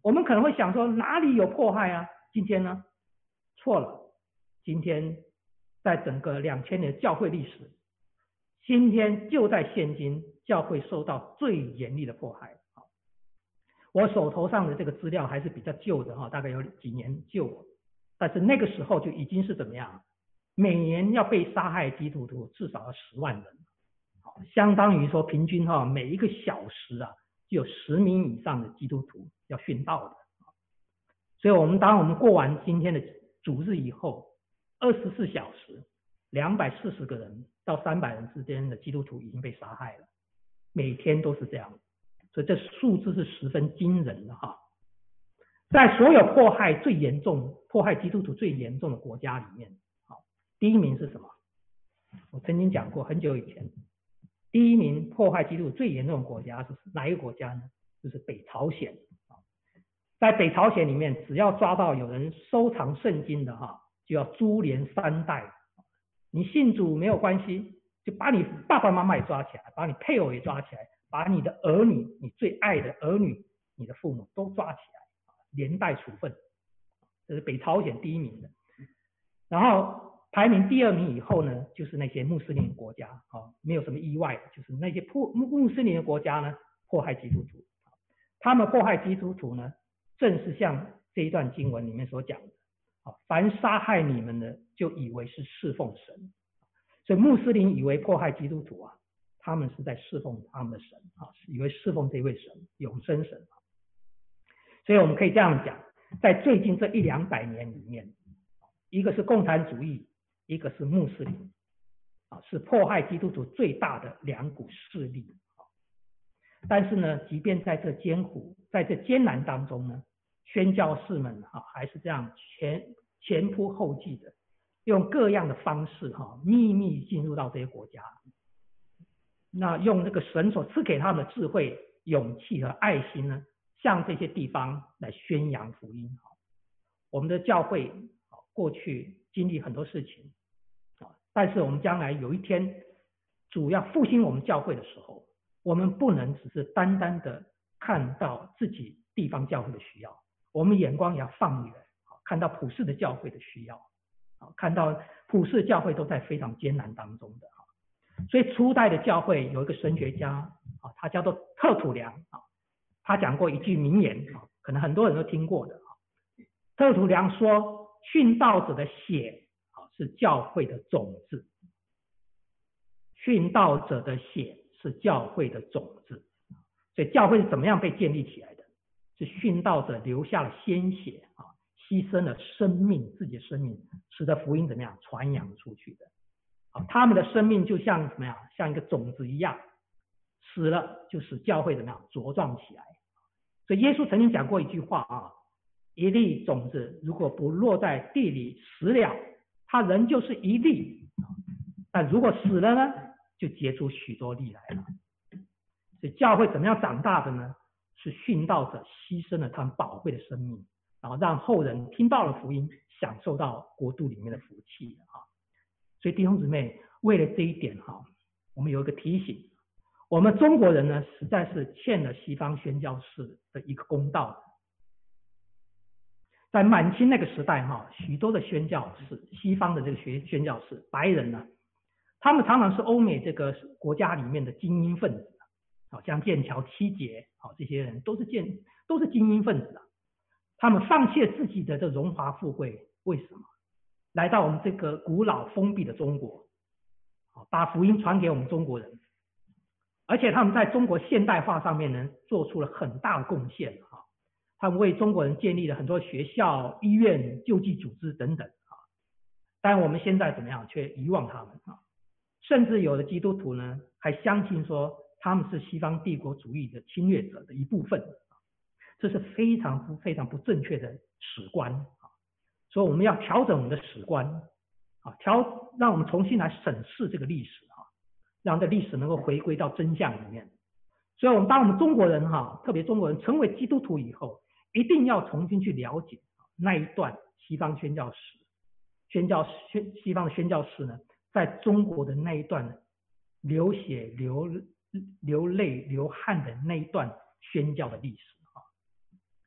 我们可能会想说哪里有迫害啊？今天呢？错了，今天在整个两千年教会历史，今天就在现今，教会受到最严厉的迫害。我手头上的这个资料还是比较旧的哈，大概有几年旧，但是那个时候就已经是怎么样？每年要被杀害基督徒至少要十万人，相当于说平均哈每一个小时啊就有十名以上的基督徒要殉道的。所以我们当我们过完今天的主日以后，二十四小时两百四十个人到三百人之间的基督徒已经被杀害了，每天都是这样。所以这数字是十分惊人的哈。在所有迫害最严重、迫害基督徒最严重的国家里面，好，第一名是什么？我曾经讲过，很久以前，第一名迫害基督徒最严重的国家是哪一个国家呢？就是北朝鲜。在北朝鲜里面，只要抓到有人收藏圣经的哈，就要株连三代。你信主没有关系，就把你爸爸妈妈也抓起来，把你配偶也抓起来。把你的儿女，你最爱的儿女，你的父母都抓起来，连带处分。这是北朝鲜第一名的。然后排名第二名以后呢，就是那些穆斯林国家，啊，没有什么意外的，就是那些穆穆斯林的国家呢，迫害基督徒。他们迫害基督徒呢，正是像这一段经文里面所讲的，啊，凡杀害你们的，就以为是侍奉神。所以穆斯林以为迫害基督徒啊，他们是在侍奉他们的神啊，以为侍奉这位神，永生神。所以我们可以这样讲，在最近这一两百年里面，一个是共产主义，一个是穆斯林，啊，是迫害基督徒最大的两股势力。但是呢，即便在这艰苦，在这艰难当中呢，宣教士们啊，还是这样前前仆后继的，用各样的方式哈，秘密进入到这些国家。那用这个神所赐给他们的智慧、勇气和爱心呢，向这些地方来宣扬福音。我们的教会过去经历很多事情，但是我们将来有一天主要复兴我们教会的时候，我们不能只是单单的看到自己地方教会的需要，我们眼光也要放远，看到普世的教会的需要，看到普世教会都在非常艰难当中的。所以初代的教会有一个神学家，他叫做特土良，他讲过一句名言，可能很多人都听过的。特土良说，殉道者的血是教会的种子，殉道者的血是教会的种子。所以教会是怎么样被建立起来的？是殉道者留下了鲜血，牺牲了生命，自己的生命，使得福音怎么样传扬出去的。他们的生命就像什么呀？像一个种子一样，死了就使教会怎么样茁壮起来。所以耶稣曾经讲过一句话啊，一粒种子如果不落在地里死了，它仍旧是一粒，但如果死了呢，就结出许多粒来了。所以教会怎么样长大的呢？是殉道者牺牲了他们宝贵的生命，然后让后人听到了福音，享受到国度里面的福气啊。所以弟兄姊妹，为了这一点哈，我们有一个提醒，我们中国人呢，实在是欠了西方宣教士的一个公道。在满清那个时代哈，许多的宣教士，西方的这个宣宣教士，白人呢，他们常常是欧美这个国家里面的精英分子，好像剑桥七杰，好，这些人都是剑都是精英分子啊。他们放弃了自己的这荣华富贵，为什么？来到我们这个古老封闭的中国，把福音传给我们中国人，而且他们在中国现代化上面呢，做出了很大的贡献啊！他们为中国人建立了很多学校、医院、救济组织等等啊。但我们现在怎么样，却遗忘他们啊！甚至有的基督徒呢，还相信说他们是西方帝国主义的侵略者的一部分，这是非常不非常不正确的史观。所以我们要调整我们的史观，啊，调让我们重新来审视这个历史啊，让这历史能够回归到真相里面。所以，我们当我们中国人哈，特别中国人成为基督徒以后，一定要重新去了解那一段西方宣教史，宣教宣西方的宣教士呢，在中国的那一段流血、流流泪、流汗的那一段宣教的历史啊。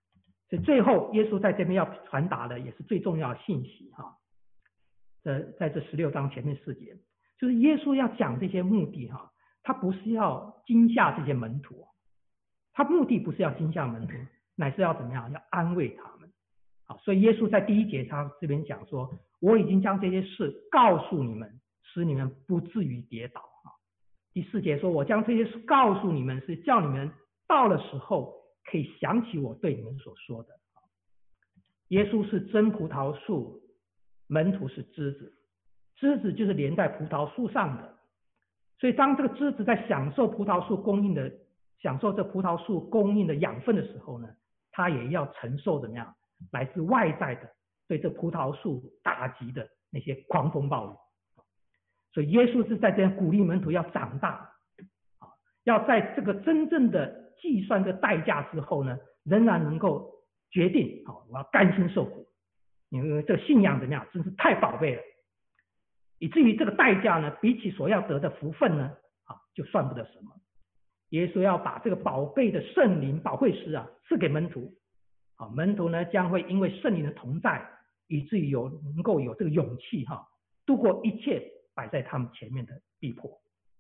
所以最后耶稣在这边要传达的也是最重要的信息哈。在在这十六章前面四节，就是耶稣要讲这些目的哈，他不是要惊吓这些门徒，他目的不是要惊吓门徒，乃是要怎么样？要安慰他们。好，所以耶稣在第一节他这边讲说，我已经将这些事告诉你们，使你们不至于跌倒。第四节说，我将这些事告诉你们，是叫你们到了时候可以想起我对你们所说的。耶稣是真葡萄树，门徒是枝子，枝子就是连在葡萄树上的，所以当这个枝子在享受葡萄树供应的享受这葡萄树供应的养分的时候呢，它也要承受怎么样来自外在的对这葡萄树打击的那些狂风暴雨。所以耶稣是在这边鼓励门徒要长大，要在这个真正的计算的代价之后呢，仍然能够决定我要甘心受苦，因为这个信仰怎么样，真是太宝贝了，以至于这个代价呢，比起所要得的福分呢，就算不得什么。耶稣要把这个宝贝的圣灵保惠师啊赐给门徒，门徒呢将会因为圣灵的同在，以至于有能够有这个勇气哈，度过一切摆在他们前面的逼迫。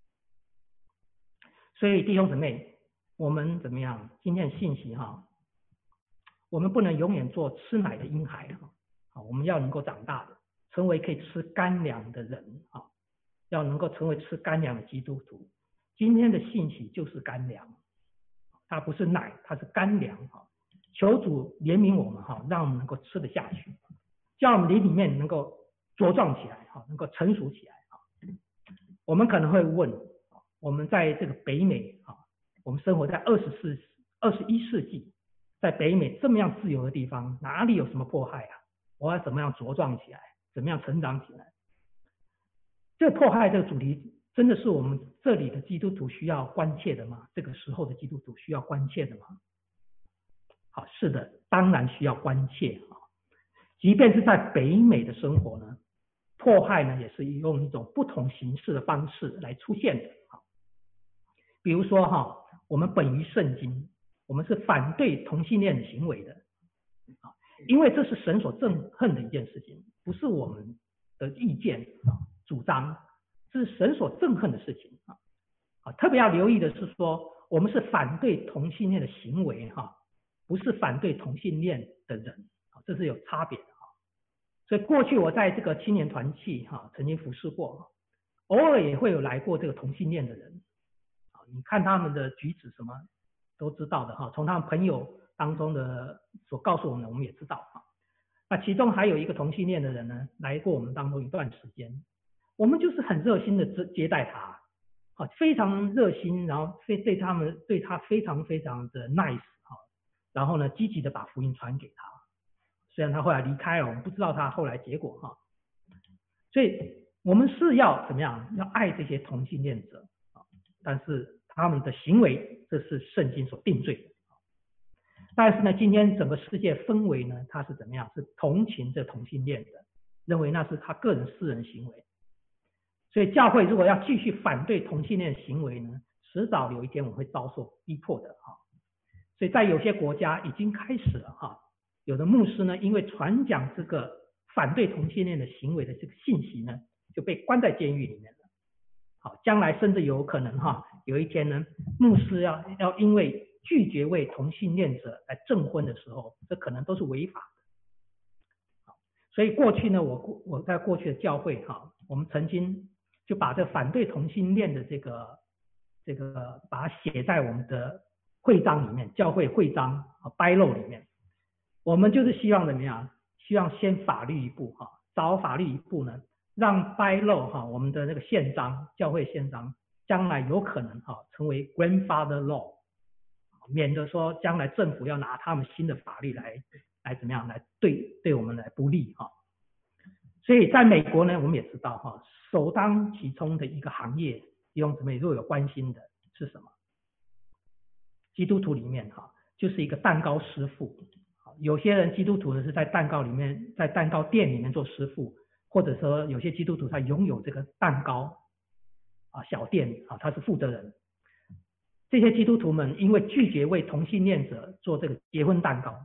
所以弟兄姊妹，我们怎么样？今天的信息哈，我们不能永远做吃奶的婴孩哈，我们要能够长大的，成为可以吃干粮的人啊，要能够成为吃干粮的基督徒。今天的信息就是干粮，它不是奶，它是干粮哈。求主怜悯我们哈，让我们能够吃得下去，叫我们灵里面能够茁壮起来哈，能够成熟起来哈。我们可能会问，我们在这个北美啊，我们生活在二十世二十一世纪，在北美这么样自由的地方，哪里有什么迫害啊？我要怎么样茁壮起来，怎么样成长起来？这个迫害这个主题，真的是我们这里的基督徒需要关切的吗？这个时候的基督徒需要关切的吗？好，是的，当然需要关切啊。即便是在北美的生活呢，迫害呢也是用一种不同形式的方式来出现的。比如说哈，我们本于圣经，我们是反对同性恋行为的，因为这是神所憎恨的一件事情，不是我们的意见主张，这是神所憎恨的事情啊。特别要留意的是说，我们是反对同性恋的行为哈，不是反对同性恋的人，这是有差别的哈。所以过去我在这个青年团契哈曾经服侍过，偶尔也会有来过这个同性恋的人，你看他们的举止什么都知道的哈，从他们朋友当中的所告诉我们的，我们也知道哈。那其中还有一个同性恋的人呢，来过我们当中一段时间，我们就是很热心的接待他，啊，非常热心，然后非对他们对他非常非常的 nice 哈，然后呢积极的把福音传给他。虽然他后来离开了，我们不知道他后来结果哈。所以我们是要怎么样？要爱这些同性恋者，但是他们的行为，这是圣经所定罪的。但是呢，今天整个世界氛围呢，它是怎么样？是同情这同性恋的，认为那是他个人私人行为。所以教会如果要继续反对同性恋行为呢，迟早有一天我们会遭受逼迫的哈。所以在有些国家已经开始了哈，有的牧师呢，因为传讲这个反对同性恋的行为的这个信息呢，就被关在监狱里面了。好，将来甚至有可能哈，有一天呢，牧师要要因为拒绝为同性恋者来证婚的时候，这可能都是违法的。所以过去呢，我我在过去的教会哈，我们曾经就把这反对同性恋的这个这个把它写在我们的会章里面，教会会章啊 bylaw 里面。我们就是希望怎么样？希望先法律一步哈，早法律一步呢，让 bylaw 哈，我们的那个宪章，教会宪章，将来有可能哈成为 grandfather law， 免得说将来政府要拿他们新的法律来来怎么样来对对我们来不利哈。所以在美国呢，我们也知道哈，首当其冲的一个行业，弟兄姊妹若有关心的是什么？基督徒里面哈，就是一个蛋糕师傅。有些人基督徒呢是在蛋糕里面，在蛋糕店里面做师傅，或者说有些基督徒他拥有这个蛋糕啊小店啊，他是负责人。这些基督徒们因为拒绝为同性恋者做这个结婚蛋糕，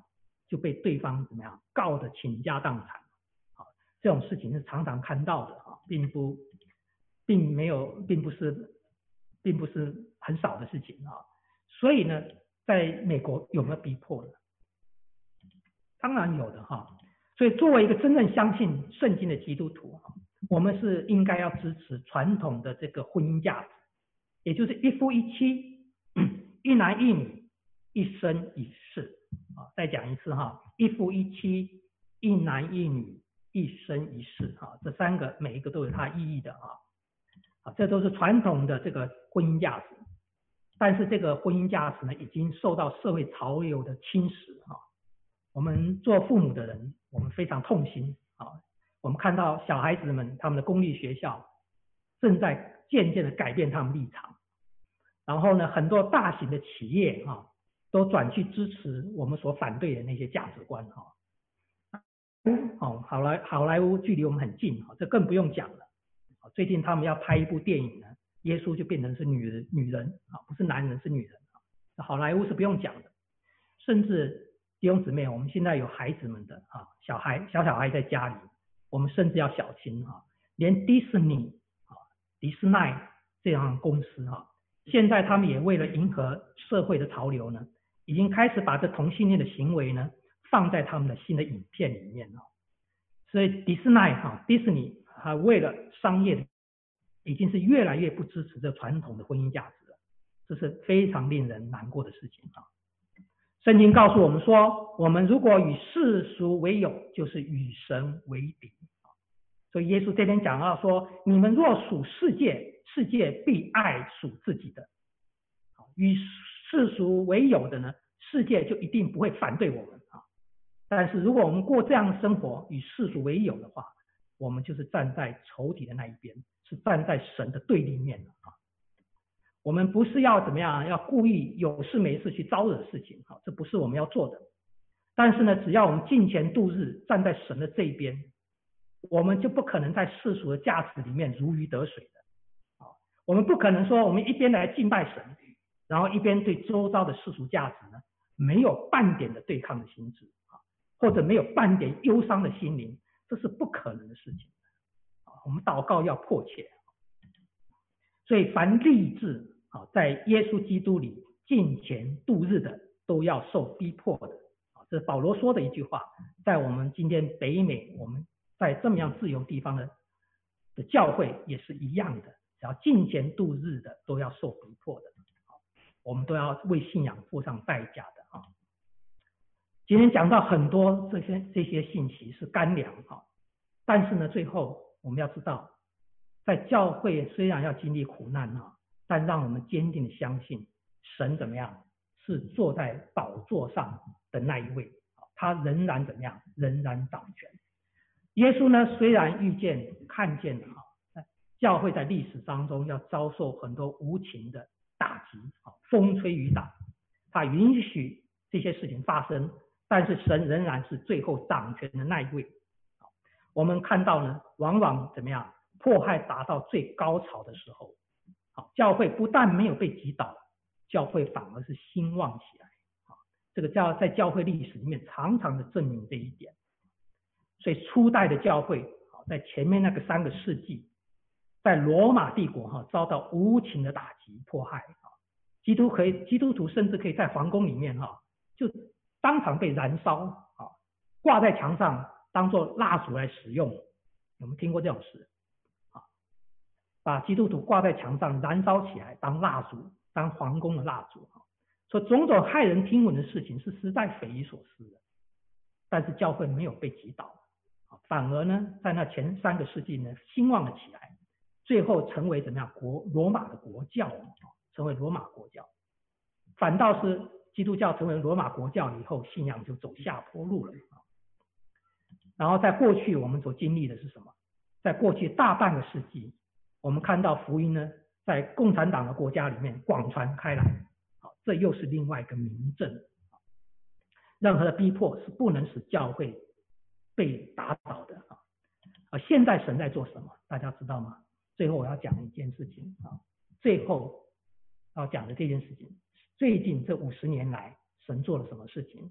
就被对方怎么样告得倾家荡产，啊，这种事情是常常看到的啊，并不，并没有，并不是，并不是很少的事情啊。所以呢，在美国有没有逼迫呢？当然有的哈。所以作为一个真正相信圣经的基督徒，我们是应该要支持传统的这个婚姻价值，也就是一夫一妻，一男一女，一生一世。啊，再讲一次哈，一夫一妻，一男一女，一生一世。哈，这三个每一个都有它意义的啊。啊，这都是传统的这个婚姻价值。但是这个婚姻价值呢，已经受到社会潮流的侵蚀啊。我们做父母的人，我们非常痛心啊！我们看到小孩子们他们的公立学校正在渐渐的改变他们立场，然后呢，很多大型的企业啊，都转去支持我们所反对的那些价值观哈。哦，好莱好莱坞距离我们很近哈，这更不用讲了。最近他们要拍一部电影呢，耶稣就变成是女人，女人啊，不是男人是女人啊。好莱坞是不用讲的，甚至。弟兄姊妹，我们现在有孩子们的啊，小孩小小孩在家里，我们甚至要小心啊。连迪士尼啊、迪士尼这样的公司啊，现在他们也为了迎合社会的潮流呢，已经开始把这同性恋的行为呢放在他们的新的影片里面了。所以迪士尼哈、迪士尼啊，为了商业，已经是越来越不支持这传统的婚姻价值了，这是非常令人难过的事情啊。圣经告诉我们说，我们如果与世俗为友，就是与神为敌。所以耶稣这边讲到说，你们若属世界，世界必爱属自己的。与世俗为友的呢，世界就一定不会反对我们啊。但是如果我们过这样的生活，与世俗为友的话，我们就是站在仇敌的那一边，是站在神的对立面的啊。我们不是要怎么样，要故意有事没事去招惹事情，这不是我们要做的。但是呢，只要我们敬虔度日，站在神的这一边，我们就不可能在世俗的价值里面如鱼得水的。我们不可能说我们一边来敬拜神，然后一边对周遭的世俗价值呢没有半点的对抗的心智，或者没有半点忧伤的心灵，这是不可能的事情。我们祷告要迫切。所以凡立志在耶稣基督里敬虔度日的，都要受逼迫的。这是保罗说的一句话，在我们今天北美，我们在这么样自由地方的的教会也是一样的，只要敬虔度日的，都要受逼迫的。我们都要为信仰付上代价的啊。今天讲到很多这些这些信息是干粮啊，但是呢，最后我们要知道，在教会虽然要经历苦难啊，但让我们坚定的相信神怎么样是坐在宝座上的那一位，他仍然怎么样，仍然掌权。耶稣呢，虽然遇见看见了教会在历史当中要遭受很多无情的打击，风吹雨打，他允许这些事情发生，但是神仍然是最后掌权的那一位。我们看到呢，往往怎么样，迫害达到最高潮的时候，教会不但没有被击倒，教会反而是兴旺起来。这个教在教会历史里面常常的证明这一点。所以初代的教会在前面那个三个世纪，在罗马帝国遭到无情的打击迫害，基督可以基督徒甚至可以在皇宫里面就当场被燃烧，挂在墙上当作蜡烛来使用。有没有听过这种事？把基督徒挂在墙上燃烧起来当蜡烛，当皇宫的蜡烛。所以种种骇人听闻的事情是实在匪夷所思的，但是教会没有被击倒，反而呢，在那前三个世纪呢，兴旺了起来，最后成为怎么样国罗马的国教，成为罗马国教。反倒是基督教成为罗马国教以后，信仰就走下坡路了。然后在过去我们所经历的是什么？在过去大半个世纪，我们看到福音呢，在共产党的国家里面广传开来，这又是另外一个明证。任何的逼迫是不能使教会被打倒的啊！现在神在做什么？大家知道吗？最后我要讲一件事情啊，最后要讲的这件事情，最近这五十年来，神做了什么事情？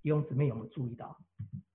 弟兄姊妹有没有注意到？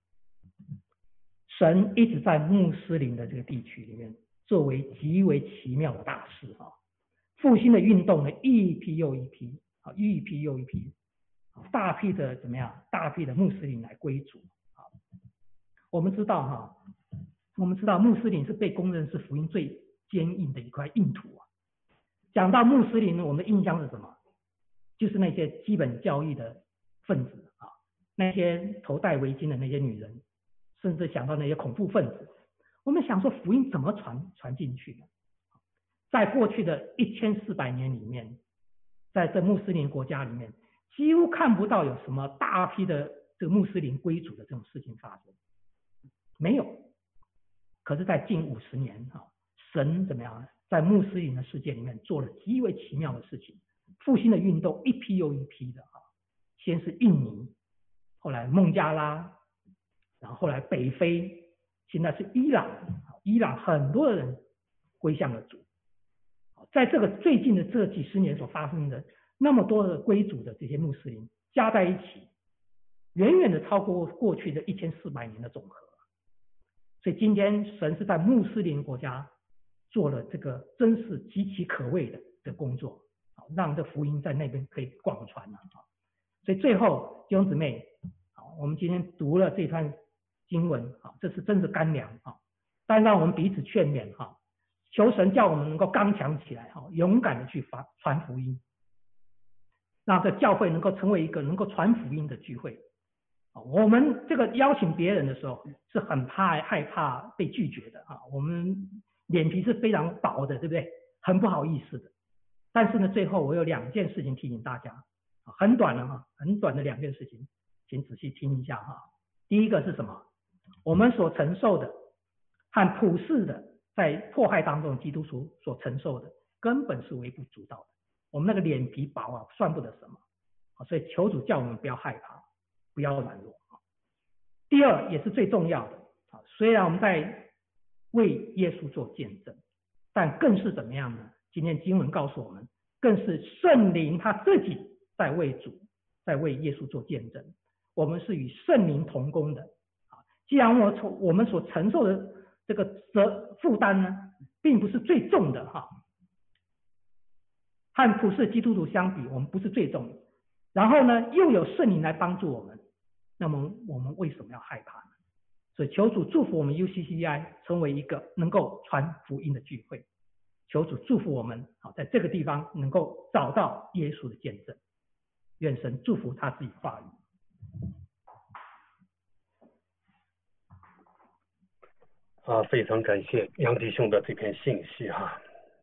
神一直在穆斯林的这个地区里面作为极为奇妙的大事啊！复兴的运动呢，一批又一批啊，一批又一批，大批的怎么样？大批的穆斯林来归主啊！我们知道哈，我们知道穆斯林是被公认是福音最坚硬的一块硬土啊。讲到穆斯林，我们的印象是什么？就是那些基本教义的分子啊，那些头戴围巾的那些女人。甚至想到那些恐怖分子，我们想说福音怎么传传进去呢？在过去的一千四百年里面，在这穆斯林国家里面，几乎看不到有什么大批的这个穆斯林归主的这种事情发生，没有。可是，在近五十年啊，神怎么样，在穆斯林的世界里面做了极为奇妙的事情，复兴的运动一批又一批的啊，先是印尼，后来孟加拉。然后后来北非，现在是伊朗，伊朗很多人归向了主。在这个最近的这几十年所发生的那么多的归主的这些穆斯林加在一起，远远的超过过去的一千四百年的总和。所以今天神是在穆斯林国家做了这个真是极其可畏的的工作，让这福音在那边可以广传了。所以最后弟兄姊妹，我们今天读了这段经文啊，这是真是干粮啊！但让我们彼此劝勉哈，求神叫我们能够刚强起来哈，勇敢的去传传福音，让这教会能够成为一个能够传福音的聚会。我们这个邀请别人的时候是很怕害怕被拒绝的啊，我们脸皮是非常薄的，对不对？很不好意思的。但是呢，最后我有两件事情提醒大家，很短的哈，很短的两件事情，请仔细听一下哈。第一个是什么？我们所承受的和普世的在迫害当中基督徒所承受的根本是微不足道的，我们那个脸皮薄啊，算不得什么。所以求主叫我们不要害怕，不要软弱。第二也是最重要的，虽然我们在为耶稣做见证，但更是怎么样呢？今天经文告诉我们，更是圣灵他自己在为主，在为耶稣做见证。我们是与圣灵同工的。既然我从我们所承受的这个责负担呢，并不是最重的哈，和普世基督徒相比，我们不是最重的。然后呢，又有圣灵来帮助我们，那么我们为什么要害怕呢？所以求主祝福我们 U C C I 成为一个能够传福音的聚会。求主祝福我们好，在这个地方能够找到耶稣的见证。愿神祝福他自己话语。 啊，非常感谢杨弟兄的这篇信息哈。